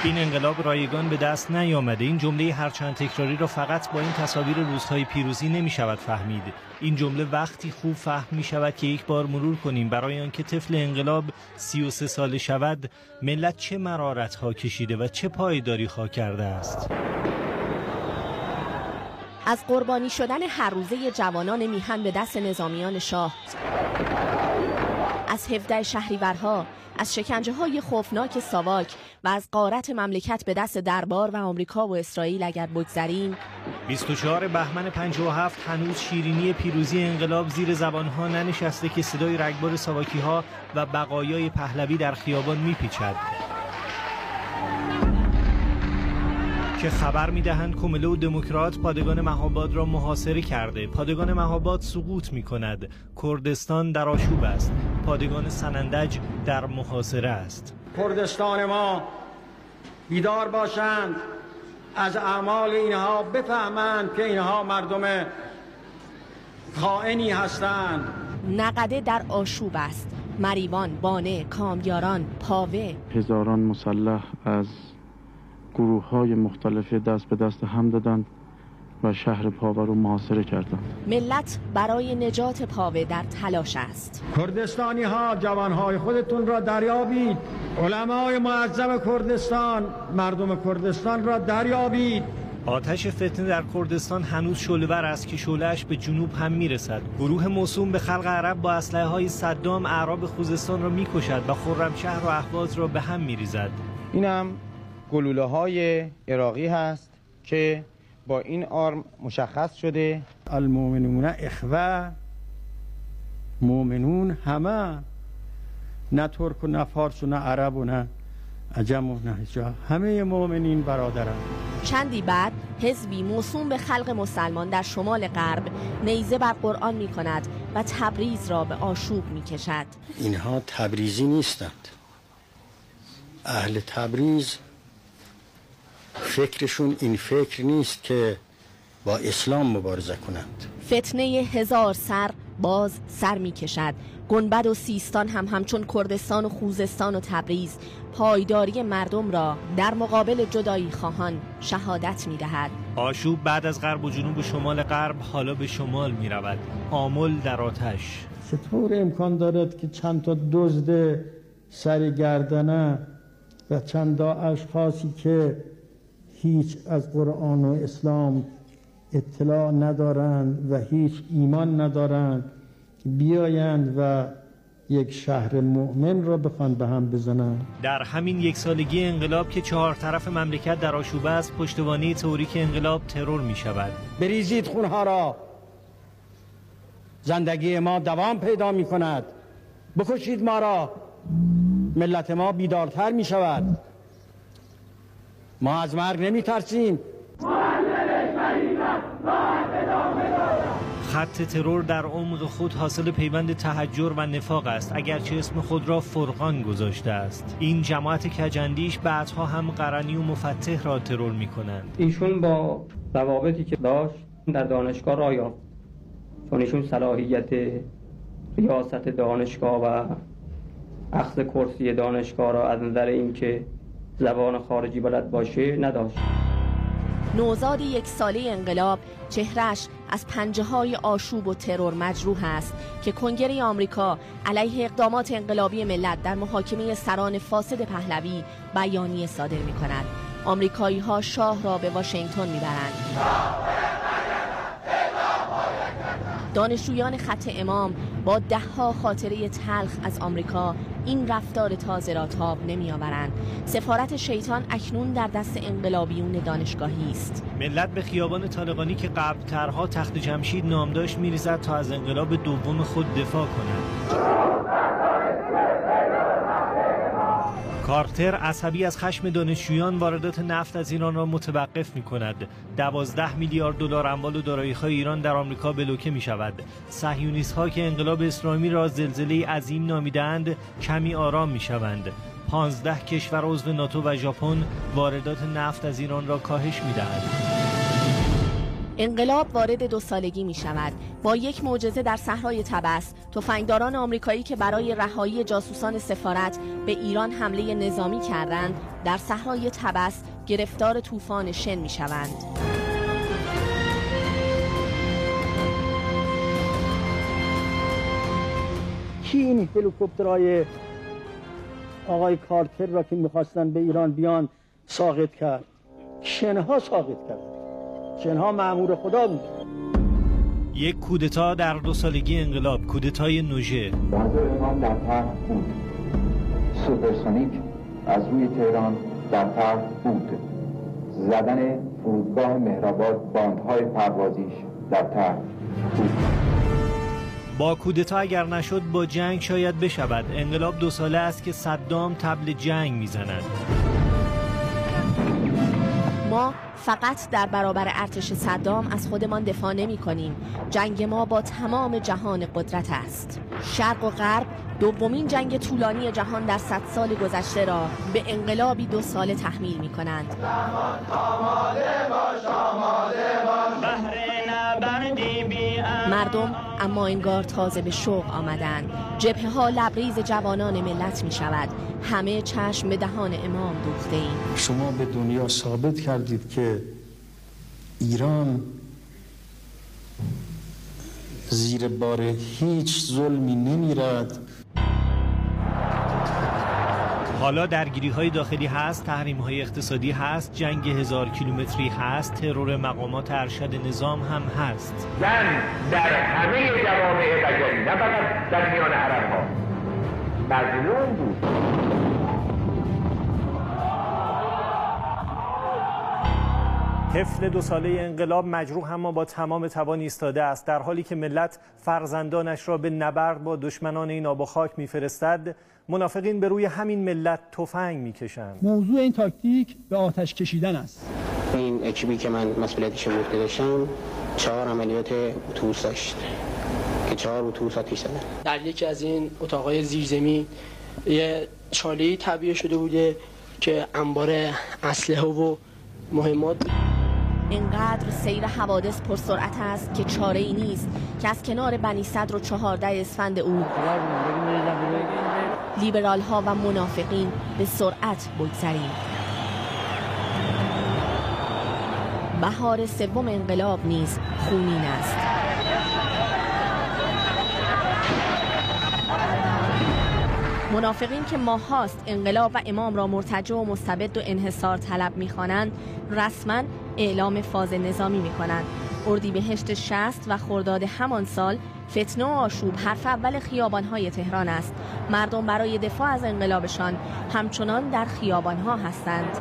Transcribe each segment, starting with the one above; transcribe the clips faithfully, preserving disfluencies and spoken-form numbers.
این انقلاب رایگان به دست نیامده. این جمله هرچند تکراری را فقط با این تصاویر روزهای پیروزی نمی شود فهمید. این جمله وقتی خوب فهم می شود که یک بار مرور کنیم برای آنکه طفل انقلاب سی و سه ساله شود ملت چه مرارت ها کشیده و چه پایداری ها کرده است. از قربانی شدن هر روزه جوانان میهن به دست نظامیان شاه، از هفده شهریورها، از شکنجه های خوفناک ساواک و از غارت مملکت به دست دربار و آمریکا و اسرائیل اگر بگذریم، بیست و چهارم بهمن پنجاه و هفت هنوز شیرینی پیروزی انقلاب زیر زبانها ننشسته که صدای رگبار ساواکی ها و بقایای پهلوی در خیابان میپیچد، که خبر میدهند کمله و دموکرات پادگان مهاباد را محاصره کرده. پادگان مهاباد سقوط میکند. کردستان در آشوب است. پادگان سنندج در محاصره است. کردستان ما بیدار باشند، از اعمال اینها بفهمند که اینها مردم خائنی هستند. نقده در آشوب است. مریوان، بانه، کامیاران، پاوه، هزاران مسلح از گروه های مختلف دست به دست هم دادند و شهر پاوه رو محاصره کردند. ملت برای نجات پاوه در تلاش است. کردستانی ها، جوان های خودتون را دریابید. علمای معظم کردستان، مردم کردستان را دریابید. آتش فتنه در کردستان هنوز شعله‌ور است که شعله‌اش به جنوب هم میرسد. گروه موسوم به خلق عرب با اسلحه های صدام اعراب خوزستان را میکشد و خرمشهر و اهواز را به هم میریزد. اینم گلوله های عراقی هست که با این آرم مشخص شده. المؤمنون اخوه، مؤمنون همه، نه ترک و نه فارس و نه عرب و نه عجم و نه حجاب، همه مؤمنین برادرند. چندی بعد حزبی موسوم به خلق مسلمان در شمال غرب نیزه بر قرآن می کند و تبریز را به آشوب می کشد. اینها تبریزی نیستند. اهل تبریز فکرشون این فکر نیست که با اسلام مبارزه کنند. فتنه هزار سر باز سر می کشد. گنبد و سیستان هم همچون کردستان و خوزستان و تبریز پایداری مردم را در مقابل جدایی خواهان شهادت می دهد. آشوب بعد از غرب و جنوب و شمال غرب حالا به شمال می رود. آمل در آتش. چطور امکان دارد که چند تا دزد سرگردنه و چند تا اشخاصی که هیچ از قرآن و اسلام اطلاع ندارند و هیچ ایمان ندارند بیایند و یک شهر مؤمن را بخوان به هم بزنند؟ در همین یک سالگی انقلاب که چهار طرف مملکت در آشوب است، پشتوانه تئوریک انقلاب ترور می شود. بریزید خونها را، زندگی ما دوام پیدا می کند. بکشید ما را، ملت ما بیدارتر می شود. ما از مرگ نمی ترسیم. خط ترور در عمق خود حاصل پیوند تحجر و نفاق است، اگرچه اسم خود را فرقان گذاشته است. این جماعت کجندیش بعدها هم قرنی و مفتح را ترور می کنند. ایشون با روابطی که داشت در دانشگاه را یافت، چون ایشون صلاحیت ریاست دانشگاه و اخذ کرسی دانشگاه را از نظر اینکه زبان خارجی بلد باشه نداشت. نوزاد یک ساله انقلاب چهرش از پنجه های آشوب و ترور مجروح است که کنگره آمریکا علیه اقدامات انقلابی ملت در محاکمه سران فاسد پهلوی بیانیه صادر می کند. آمریکایی ها شاه را به واشنگتن می برند. دانشجویان خط امام با ده ها خاطره تلخ از آمریکا این رفتار تازه را تاب نمی آورند. سفارت شیطان اکنون در دست انقلابیون دانشگاهی است. ملت به خیابان طالقانی که قبل‌ترها تخت جمشید نام داشت می‌ریزد تا از انقلاب دوم خود دفاع کند. کارتر عصبی از خشم دانشجویان واردات نفت از ایران را متوقف می کند. دوازده میلیارد دلار اموال و دارایی‌های ایران در آمریکا بلوکه می شود. صهیونیست‌ها که انقلاب اسلامی را زلزله عظیم نامیدند کمی آرام می شوند. پانزده کشور عضو ناتو و ژاپن واردات نفت از ایران را کاهش می دهند. انقلاب وارد دو سالگی می شود. با یک معجزه در صحرای طبس، تفنگداران آمریکایی که برای رهایی جاسوسان سفارت به ایران حمله نظامی کردند، در صحرای طبس گرفتار طوفان شن می شوند. کی این هلیکوپترهای آقای کارتر را که میخواستن به ایران بیان ساقط کرد؟ شنها ساقط کرد. شنها مأمور خدا بود. یک کودتا در دو سالگی انقلاب، کودتای نوژه. بازار امام در طرح بود. سوپرسونیک از روی تهران در طرح بود. زدن فرودگاه مهرآباد، باندهای پروازیش در طرح بود. با کودتا اگر نشد با جنگ شاید بشود. انقلاب دو ساله است که صدام طبل جنگ میزند. ما فقط در برابر ارتش صدام از خودمان دفاع نمی کنیم. جنگ ما با تمام جهان قدرت است. شرق و غرب دومین جنگ طولانی جهان در صد سال گذشته را به انقلابی دو ساله تحمیل می کنند. مردم اما انگار تازه به شوق آمدند. جبهه ها لبریز جوانان ملت می شود. همه چشم به دهان امام دوخته ایم. شما به دنیا ثابت کردید که ایران زیر بار هیچ ظلمی نمیرد. حالا درگیری های داخلی هست، تحریم های اقتصادی هست، جنگ هزار کیلومتری هست، ترور مقامات ارشد نظام هم هست. زن در همه جوامع بشری، نه فقط در میان عرب ها، مظلوم بود. طفل دو ساله انقلاب مجروح اما با تمام توان ایستاده است. در حالی که ملت فرزندانش را به نبرد با دشمنان این آب و خاک میفرستد، منافقین به روی همین ملت تفنگ میکشند. موضوع این تاکتیک به آتش کشیدن است. این اکیبی که من مسئولیتش رو عهده داشتم چهار عملیات اتوبوس داشت که چهار اتوبوس آتش زدن. در یکی از این اتاقای زیرزمین یه چاله‌ای تعبیه شده بوده که انبار اسلحه و مهمات. اینقدر سیر حوادث پرسرعت است که چاره ای نیست که از کنار بنی صدر و چهارده اسفند او لیبرال ها و منافقین به سرعت بگذریم. بهار سوم انقلاب نیز خونین است. منافقین که ماهاست انقلاب و امام را مرتجع و مستبد و انحصار طلب می‌خوانند، رسما اعلام فاز نظامی می‌کنند. اردیبهشت شصت و خرداد همان سال فتنه و آشوب حرف اول خیابان‌های تهران است. مردم برای دفاع از انقلابشان همچنان در خیابان‌ها هستند.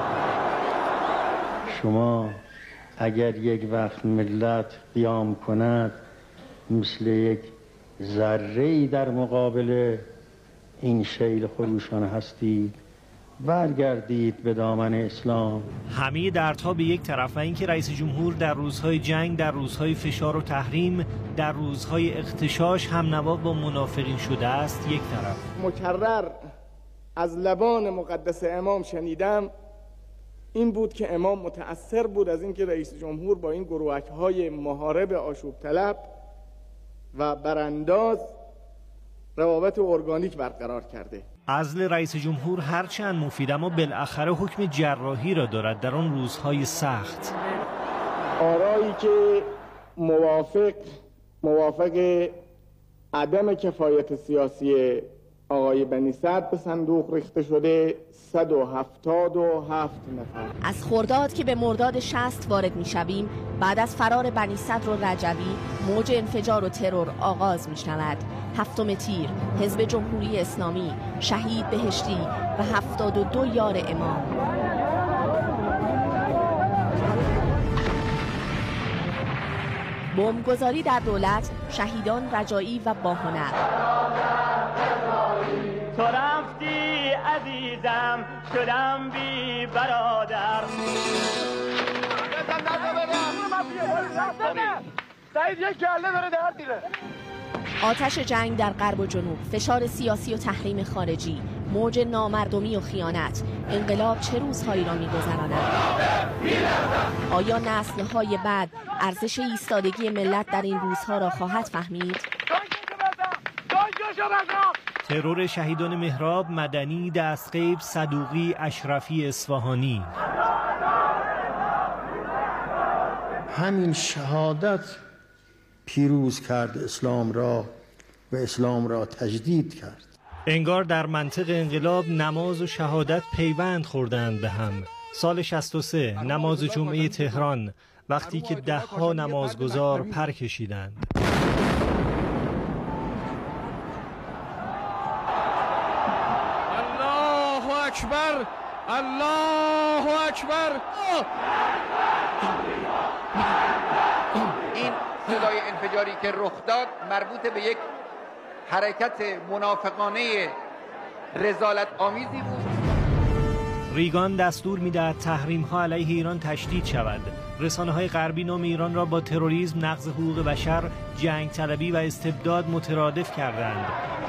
شما اگر یک وقت ملت قیام کند مثل یک ذره‌ای در مقابل این شیل خروشان هستید، برگردید به دامن اسلام. همه دردها به یک طرف و اینکه رئیس جمهور در روزهای جنگ، در روزهای فشار و تحریم، در روزهای اغتشاش هم نوا با منافقین شده است یک طرف. مکرر از لبان مقدس امام شنیدم این بود که امام متأثر بود از اینکه رئیس جمهور با این گروهک‌های محارب آشوب طلب و برانداز روابط ارگانیک برقرار کرده. عزل رئیس جمهور هرچند مفید اما بالاخره حکم جراحی را دارد در آن روزهای سخت. آرایی که موافق موافق عدم کفایت سیاسی آقای بنی صدر به صندوق ریخته شده صد و هفتاد و هفت نفر. از خرداد که به مرداد شصت وارد می شویم، بعد از فرار بنی صدر و رجوی موج انفجار و ترور آغاز می شود. هفتم تیر، حزب جمهوری اسلامی، شهید بهشتی و هفتاد و دو یار امام. بمبگذاری در دولت، شهیدان رجایی و باهنر. تو رفتی عزیزم شدم بی برادر. سعید یک کله داره در دیره. آتش جنگ در غرب و جنوب، فشار سیاسی و تحریم خارجی، موج نامردمی و خیانت انقلاب چه روزهایی را می‌گذراند؟ آیا نسل‌های بعد ارزش ایستادگی ملت در این روزها را خواهد فهمید؟ ترور شهیدان مهراب، مدنی، دستغیب، صدوقی، اشرفی، اصفهانی. همین شهادت پیروز کرد اسلام را و اسلام را تجدید کرد. انگار در منطق انقلاب نماز و شهادت پیوند خوردند به هم. سال شصت و سه نماز جمعه تهران، وقتی که ده ها نمازگزار پر کشیدند. الله اکبر، الله اکبر. این صدای انفجاری که رخ داد مربوط به یک حرکت منافقانه رذالت آمیزی بود. ریگان دستور می‌دهد تحریم‌ها علیه ایران تشدید شود. رسانه‌های غربی نام ایران را با تروریسم، نقض حقوق بشر، جنگ طلبی و استبداد مترادف کردند.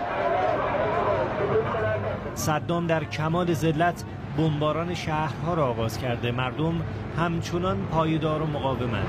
صدام در کمال ذلت بمباران شهرها را آغاز کرده، مردم همچنان پایدار و مقاومند.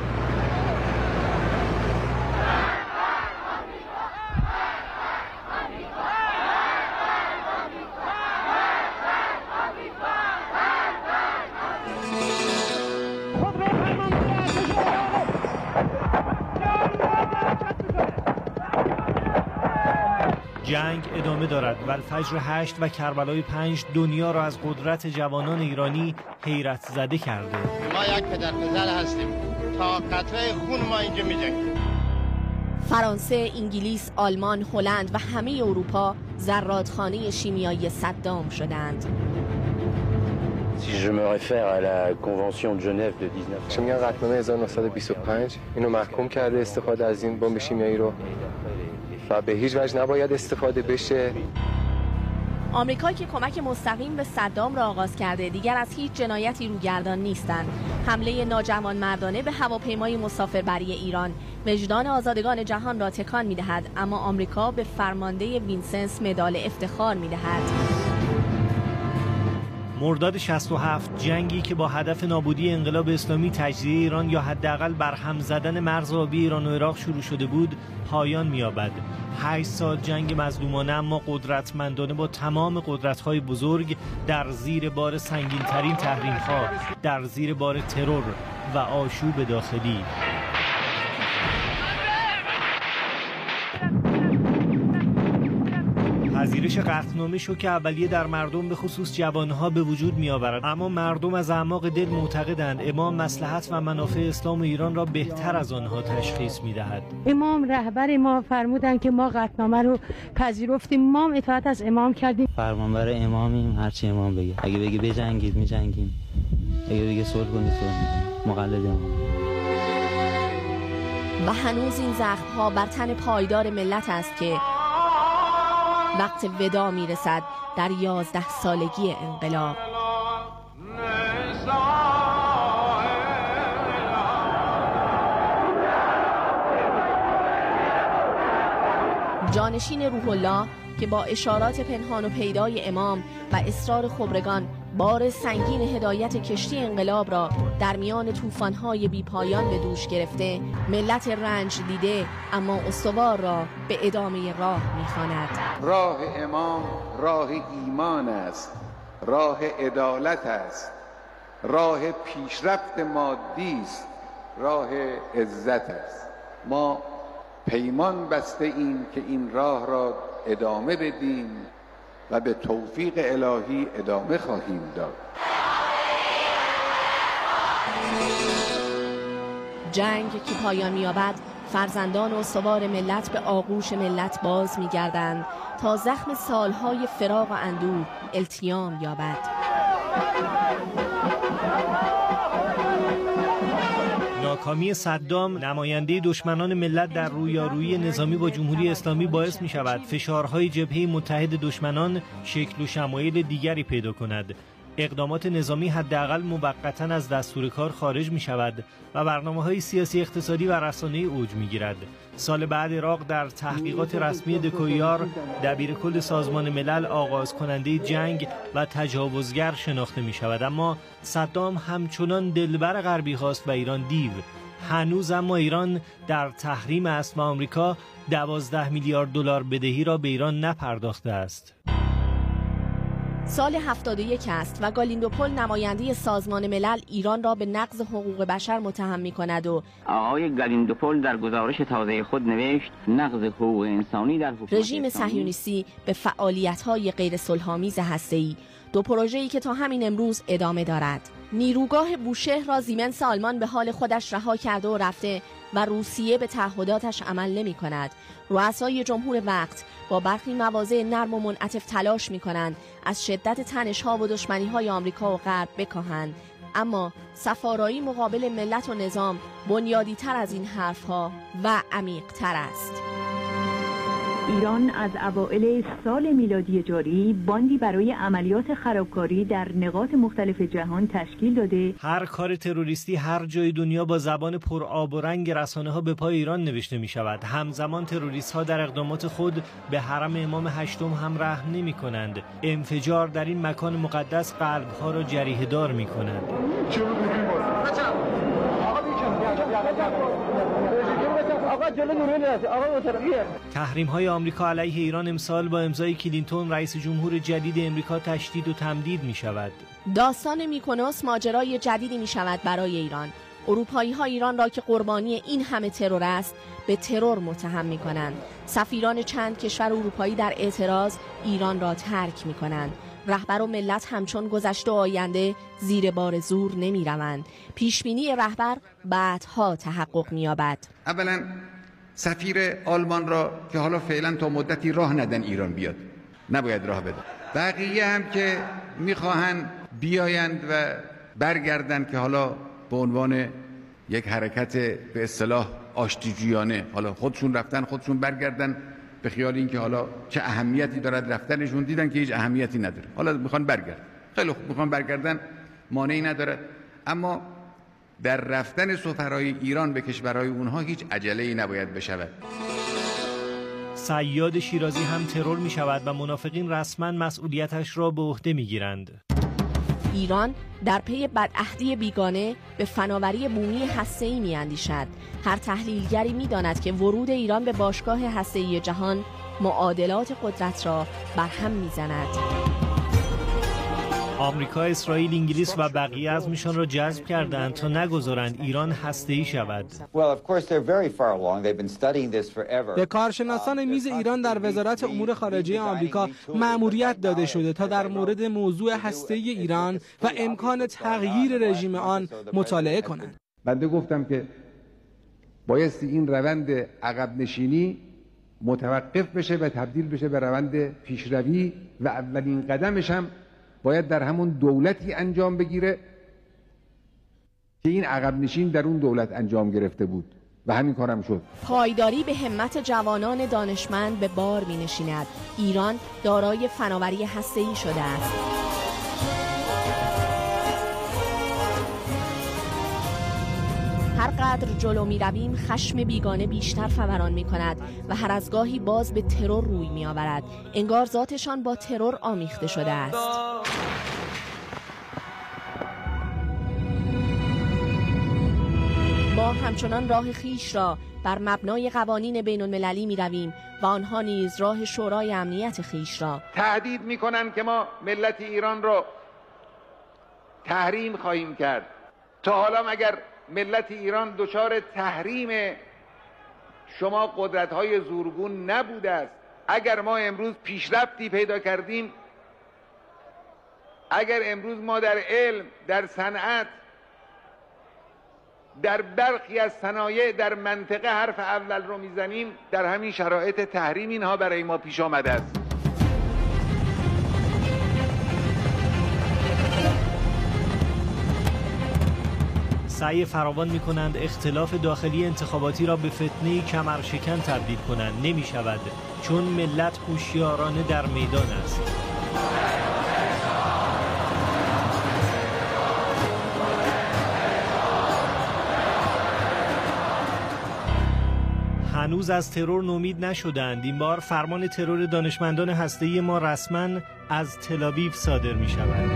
جنگ ادامه دارد و الفجر هشت و کربلای پنج دنیا را از قدرت جوانان ایرانی حیرت زده کرده. ما یک پدر پسر هستیم، تا قطره خون ما اینجا می‌جنگیم. فرانسه، انگلیس، آلمان، هلند و همه اروپا زرادخانه شیمیایی صدام شدند. Si je me réfère à la convention de Genève de چه میگن قطعنامه هزار و نهصد و بیست و پنج اینو محکوم کرده استفاده از این بمب شیمیایی رو و به هیچ وجه نباید استفاده بشه. آمریکا که کمک مستقیم به صدام را آغاز کرده دیگر از هیچ جنایتی روگردان نیستند. حمله ناجوانمردانه به هواپیمای مسافربری ایران وجدان آزادگان جهان را تکان می‌دهد، اما آمریکا به فرمانده وینسنس مدال افتخار می‌دهد. مرداد شصت و هفت جنگی که با هدف نابودی انقلاب اسلامی، تجزیه ایران یا حداقل برهم زدن مرز آبی ایران و عراق شروع شده بود، پایان می‌یابد. هشت سال جنگ مظلومانه اما قدرتمندانه با تمام قدرت‌های بزرگ در زیر بار سنگین‌ترین تحریم‌ها، در زیر بار ترور و آشوب داخلی. پذیرش قطعنامه شوک اولیه در مردم به خصوص جوانها به وجود می آورد، اما مردم از اعماق دل معتقدند امام مصلحت و منافع اسلام و ایران را بهتر از آنها تشخیص می دهد. امام رهبر ما فرمودند که ما قطعنامه رو پذیرفتیم، ما اطاعت از امام کردیم. فرمانبر امامیم، هرچی امام بگه. اگه بگه بجنگید میجنگیم، اگه بگه صلح کنید صلح میکنیم. مقلد امام. و هنوز این زخم‌ها بر تن پایدار ملت است که وقت ودا میرسد در یازده سالگی انقلاب. جانشین روح الله که با اشارات پنهان و پیدای امام و اصرار خبرگان بار سنگین هدایت کشتی انقلاب را در میان طوفان‌های بی‌پایان به دوش گرفته، ملت رنج دیده اما استوار را به ادامه راه می‌خواند. راه امام راه ایمان است، راه عدالت است، راه پیشرفت مادی است، راه عزت است. ما پیمان بسته ایم که این راه را ادامه بدیم و به توفیق الهی ادامه خواهیم داد. جنگ که پایان می‌یابد، فرزندان استوار ملت به آغوش ملت باز می‌گردند تا زخم سالهای فراق و اندوه التیام یابد. ناکامی صدام، نماینده دشمنان ملت در رویارویی نظامی با جمهوری اسلامی، باعث می شود فشارهای جبهه متحد دشمنان شکل و شمایل دیگری پیدا کند. اقدامات نظامی حداقل موقتا از دستور کار خارج می شود و برنامه‌های سیاسی اقتصادی و رسانه‌ای اوج می‌گیرد. سال بعد عراق در تحقیقات رسمی دکویار دبیرکل سازمان ملل آغاز کننده جنگ و تجاوزگر شناخته می شود، اما صدام همچنان دلبر غربی هاست و ایران دیو. هنوز اما ایران در تحریم است و آمریکا دوازده میلیارد دلار بدهی را به ایران نپرداخته است. سال هفتاد و یک است و گالیندوپول نماینده سازمان ملل ایران را به نقض حقوق بشر متهم می‌کند و آقای گالیندوپول در گزارش تازه خود نوشت نقض حقوق انسانی در حکومت رژیم صهیونیستی به فعالیت‌های غیر صلح‌آمیز هسته‌ای، دو پروژه‌ای که تا همین امروز ادامه دارد. نیروگاه بوشهر را سیمنس آلمان به حال خودش رها کرده و رفته و روسیه به تعهداتش عمل نمی کند. رؤسای جمهور وقت با برخی مواضع نرم و منعطف تلاش می کنند از شدت تنش‌ها و دشمنی‌های آمریکا و غرب بکاهند، اما صفارایی مقابل ملت و نظام بنیادی تر از این حرفها و عمیق تر است. ایران از اوایل سال میلادی جاری باندی برای عملیات خرابکاری در نقاط مختلف جهان تشکیل داده. هر کار تروریستی هر جای دنیا با زبان پر آب و رنگ رسانه‌ها به پای ایران نوشته می شود. همزمان تروریست‌ها در اقدامات خود به حرم امام هشتم هم رحم نمی کنند. انفجار در این مکان مقدس قلب‌ها را جریحه دار می کند. تحریم های آمریکا علیه ایران امسال با امضای کلینتون رئیس جمهور جدید امریکا تشدید و تمدید می شود. داستان میکونوس ماجرای جدیدی می شود برای ایران. اروپایی ها ایران را که قربانی این همه ترور است به ترور متهم می کنند. سفیران چند کشور اروپایی در اعتراض ایران را ترک می کنند. رهبر و ملت همچون گذشته و آینده زیر بار زور نمی روند. پیشبینی رهبر بعدها تحقق می یابد. اولا سفیر آلمان را که حالا فعلا تا مدتی راه ندن ایران بیاد، نباید راه بده. بقیه هم که میخواهند بیایند و برگردن که حالا به عنوان یک حرکت به اصطلاح آشتیجویانه، حالا خودشون رفتن خودشون برگردن به خیال اینکه حالا چه اهمیتی دارد رفتنشون، دیدن که هیچ اهمیتی نداره، حالا میخوان برگردن. خیلی خوب، میخوان برگردن، مانعی ندارد، اما در رفتن سفرای ایران به کشورهای اونها هیچ عجله‌ای نباید بشود. صیاد شیرازی هم ترور می شود و منافقین رسما مسئولیتش را به عهده می گیرند. ایران در پی بدعهدی بیگانه به فناوری بومی هسته‌ای می‌اندیشد. هر تحلیلگری می‌داند که ورود ایران به باشگاه هسته‌ای جهان معادلات قدرت را برهم می‌زند. آمریکا، اسرائیل، انگلیس و بقیه عزمشان را جذب کردند تا نگذارند ایران هسته‌ای شود. به کارشناسان میز ایران در وزارت امور خارجه آمریکا مأموریت داده شده تا در مورد موضوع هسته‌ای ایران و امکان تغییر رژیم آن مطالعه کنند. بنده گفتم که بایستی این روند عقب نشینی متوقف بشه و تبدیل بشه به روند پیشروی و اولین قدمش هم باید در همون دولتی انجام بگیره که این عقب نشین در اون دولت انجام گرفته بود و همین کارم شد. پایداری به همت جوانان دانشمند به بار می نشیند. ایران دارای فناوری هسته‌ای شده است. هر قدر جلو می رویم خشم بیگانه بیشتر فوران می کند و هر از گاهی باز به ترور روی می آورد. انگار ذاتشان با ترور آمیخته شده است. ما همچنان راه خیش را بر مبنای قوانین بین المللی می رویم و آنها نیز راه شورای امنیت خیش را. تهدید می کنند که ما ملت ایران را تحریم خواهیم کرد. تا حالا مگر ملت ایران دچار تحریم شما قدرت‌های زورگون نبوده است؟ اگر ما امروز پیشرفتی پیدا کردیم، اگر امروز ما در علم، در صنعت، در برخی از صنایع در منطقه حرف اول رو میزنیم، در همین شرایط تحریم اینها برای ما پیش آمده است. سعی فراوان می کنند اختلاف داخلی انتخاباتی را به فتنه کمرشکن تبدیل کنند. نمی شود، چون ملت هوشیارانه در میدان است. هنوز از ترور نومید نشدند. این بار فرمان ترور دانشمندان هسته‌ای ما رسما از تل‌آویو صادر می شود.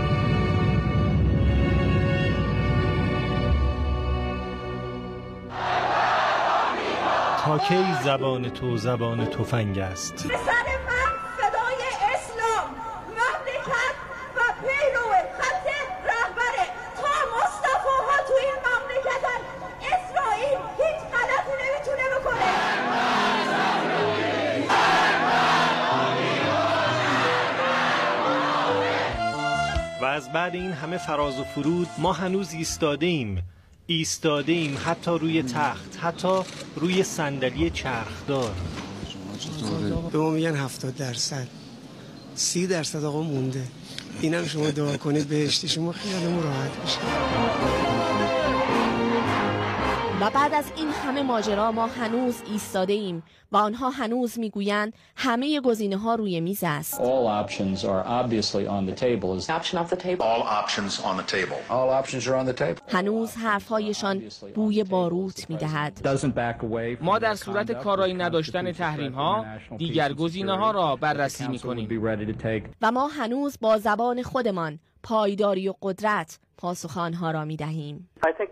تا کی زبان تو زبان تفنگ است؟ پسر من صدای اسلام، مملکت و پیرو خط رهبره. تا مصطفاها تو این مملکتن، اسرائیل هیچ غلطی نمیتونه بکنه. و از بعد این همه فراز و فرود ما هنوز ایستاده ایم. ایستاده ایم حتی روی تخت، حتی روی صندلی چرخدار. به ما میگن هفتاد درصد، سی درصد آقا مونده. اینم شما دعا کنید بهشتی شما خیالمون راحت بشه. و بعد از این همه ماجرا ما هنوز ایستاده ایم و آنها هنوز میگویند همه گزینه ها روی میز است. All options are obviously on the table. Is option off the table. All options on the table. All options are on the table. هنوز حرفهایشان بوی باروت میدهد. ما در صورت کارایی نداشتن تحریم ها دیگر گزینه ها را بررسی میکنیم. و ما هنوز با زبان خودمان پایداری و قدرت پاسخ آنها را می‌دهیم.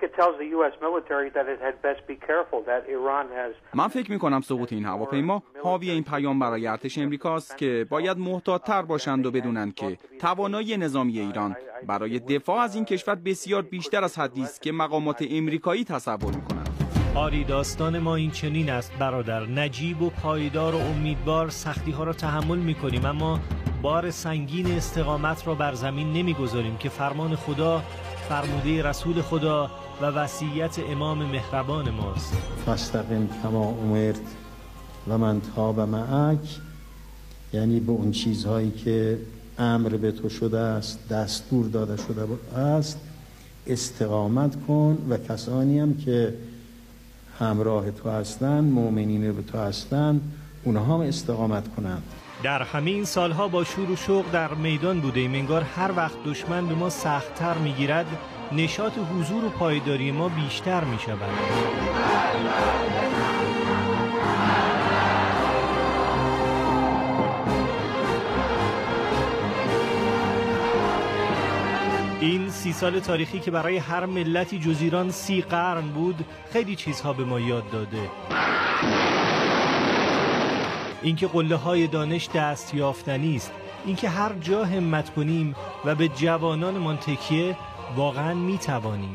من فکر می‌کنم سقوط این هواپیما حاوی این پیام برای ارتش امریکاست که باید محتاط‌تر باشند و بدونند که توانایی نظامی ایران برای دفاع از این کشور بسیار بیشتر از حدی است که مقامات امریکایی تصور می‌کنند. آری داستان ما این چنین است برادر، نجیب و پایدار و امیدوار سختی‌ها را تحمل می‌کنیم، اما بار سنگین استقامت را بر زمین نمی‌گذاریم که فرمان خدا، فرموده رسول خدا و وصیت امام مهربان ماست. فاستقم کما امرت و من تاب معک، یعنی به اون چیزهایی که امر به تو شده است، دستور داده شده است استقامت کن و کسانی هم که همراه تو هستند، مؤمنین به تو هستند، اونها هم استقامت کنند. در همین سالها با شور و شوق در میدان بودیم. انگار هر وقت دشمن به ما سخت‌تر می‌گیرد، نشاط حضور و پایداری ما بیشتر می‌شود. این سی سال تاریخی که برای هر ملتی جز ایران سی قرن بود، خیلی چیزها به ما یاد داده. اینکه قله‌های دانش دست یافتنی است، اینکه هر جا همت کنیم و به جوانانمان تکیه واقعاً می‌توانیم.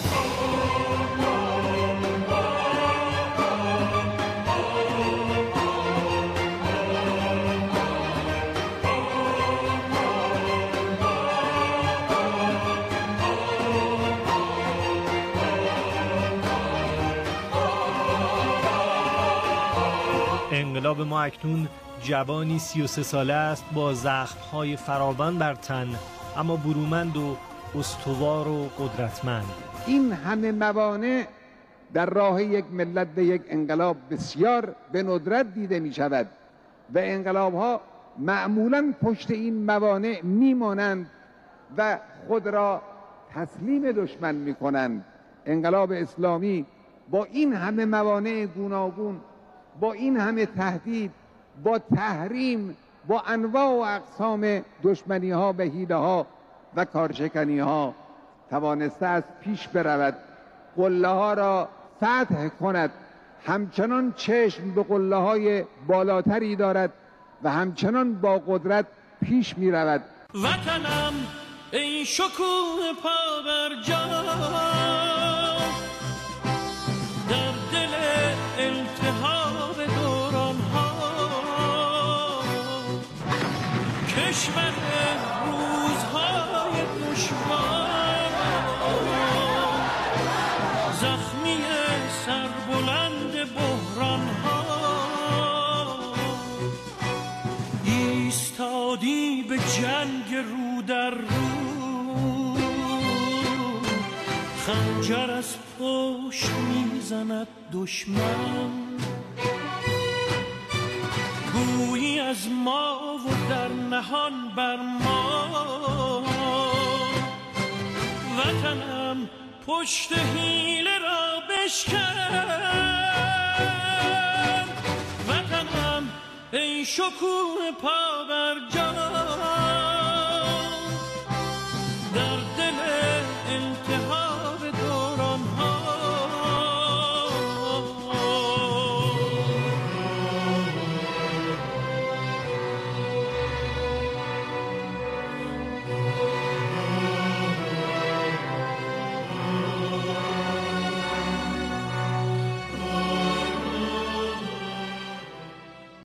انقلاب ما اکنون جوانی سی و سه ساله است با زخم‌های فراوان بر تن، اما برومند و استوار و قدرتمند. این همه موانع در راه یک ملت به یک انقلاب بسیار به ندرت دیده می شود و انقلاب‌ها معمولاً پشت این موانع میمانند و خود را تسلیم دشمن می کنند. انقلاب اسلامی با این همه موانع گوناگون، با این همه تهدید، با تحریم، با انواع و اقسام دشمنی ها و حیله ها و کارشکنی ها توانسته است پیش برود، قله ها را فتح کند، همچنان چشم به قله های بالاتری دارد و همچنان با قدرت پیش می رود. وطنم ای شکوه پا بر جا، در دل التهاب دوران ها، کشور روزهای دشوار، زخمی سربلند بحران ها، ایستادی به جنگ رو در رو، خنجر از پشت میزند دشمن، گویی از ما و در نهان بر ما، وطنم پشت حیله را بشکن، ای شکوه پا بر جا.